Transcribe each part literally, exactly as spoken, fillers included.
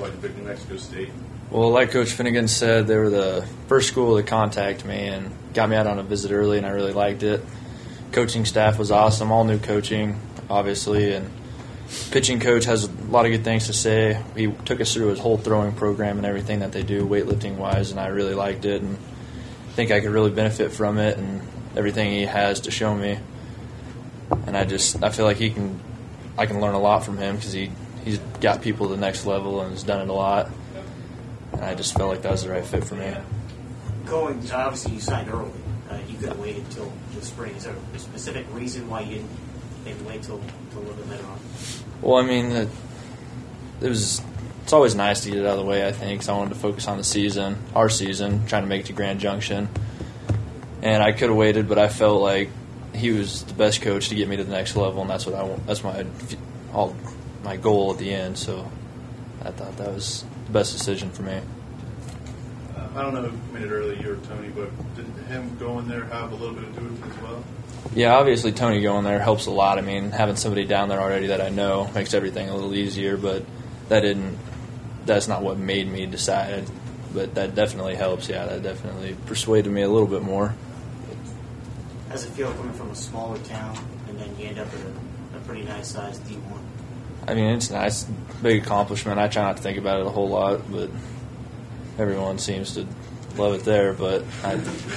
why you picked New Mexico State? Well, like Coach Finnegan said, they were the first school to contact me and got me out on a visit early, and I really liked it. Coaching staff was awesome, all new coaching, obviously, and pitching coach has a lot of good things to say. He took us through his whole throwing program and everything that they do weightlifting-wise, and I really liked it and think I could really benefit from it and everything he has to show me. And I just I feel like he can I can learn a lot from him because he, he's got people to the next level and has done it a lot. And I just felt like that was the right fit for me. Going, obviously you signed early. Uh, you could have waited till the spring. Is there a specific reason why you didn't maybe wait till, till a little bit later on? Well, I mean, it, it was. It's always nice to get it out of the way, I think, because I wanted to focus on the season, our season, trying to make it to Grand Junction. And I could have waited, but I felt like he was the best coach to get me to the next level, and that's what I want. That's my all my goal at the end. So I thought that was the best decision for me. Uh, I don't know who made it early, you or Tony, but did him going there have a little bit to do with it as well? Yeah, obviously Tony going there helps a lot. I mean, having somebody down there already that I know makes everything a little easier, but that didn't. That's not what made me decide, but that definitely helps. Yeah, that definitely persuaded me a little bit more. How does it feel coming from a smaller town and then you end up at a, a pretty nice sized D one? I mean, it's nice, big accomplishment. I try not to think about it a whole lot, but everyone seems to love it there. But I,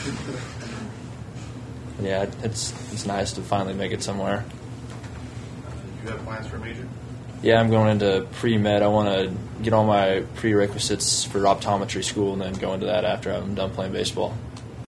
yeah, it's it's nice to finally make it somewhere. Uh, do you have plans for a major? Yeah, I'm going into pre-med. I want to get all my prerequisites for optometry school and then go into that after I'm done playing baseball.